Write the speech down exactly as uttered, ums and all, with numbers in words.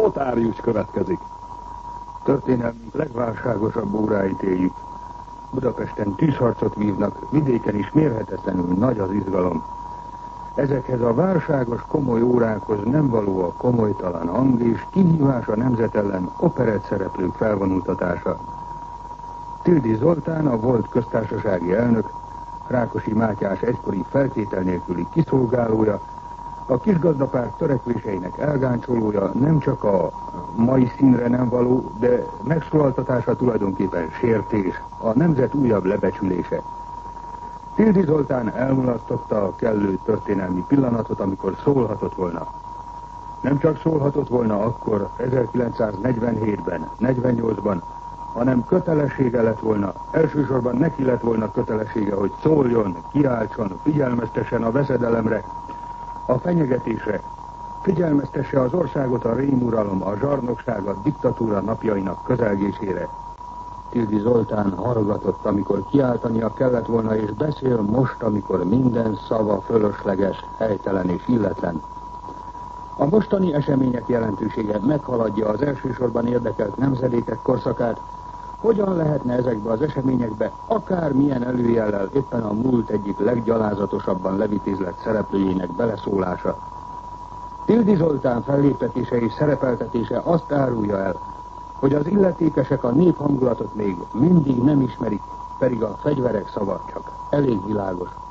Lotárius következik. Történelmünk legválságosabb óráit éljük. Budapesten tűzharcot vívnak, vidéken is mérhetetlenül nagy az izgalom. Ezekhez a válságos, komoly órákhoz nem való a komolytalan hang és kihívás a nemzet ellen operett szereplők felvonultatása. Tildy Zoltán, a volt köztársasági elnök, Rákosi Mátyás egykori feltétel nélküli kiszolgálója, a kisgazdapárt törekvéseinek elgáncsolója, nem csak a mai színre nem való, de megszólaltatása tulajdonképpen sértés, a nemzet újabb lebecsülése. Tildy Zoltán elmulasztotta a kellő történelmi pillanatot, amikor szólhatott volna. Nem csak szólhatott volna akkor, ezerkilencszáznegyvenhétben, negyvennyolcban, hanem kötelessége lett volna, elsősorban neki lett volna kötelessége, hogy szóljon, kiáltson, figyelmeztessen a veszedelemre, a fenyegetésre, figyelmeztesse az országot a rémuralom, a zsarnokság, a diktatúra napjainak közelgésére. Tildy Zoltán hallgatott, amikor kiáltania kellett volna, és beszél most, amikor minden szava fölösleges, helytelen és illetlen. A mostani események jelentősége meghaladja az elsősorban érdekelt nemzedékek korszakát. Hogyan lehetne ezekbe az eseményekbe akármilyen előjellel éppen a múlt egyik leggyalázatosabban levitézlett szereplőjének beleszólása? Tildy Zoltán felléptetése és szerepeltetése azt árulja el, hogy az illetékesek a néphangulatot még mindig nem ismerik, pedig a fegyverek szava csak elég világos.